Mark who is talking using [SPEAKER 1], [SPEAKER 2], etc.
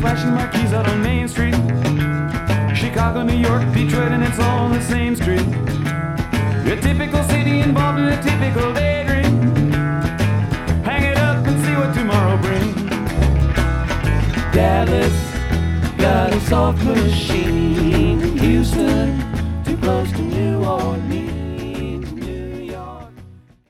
[SPEAKER 1] flashing marquees out on Main Street. Chicago, New York, Detroit, and it's all the same street. A typical city involved in a typical daydream. Hang it up and see what tomorrow brings.
[SPEAKER 2] Dallas got a soft machine. Houston, too close to New Orleans.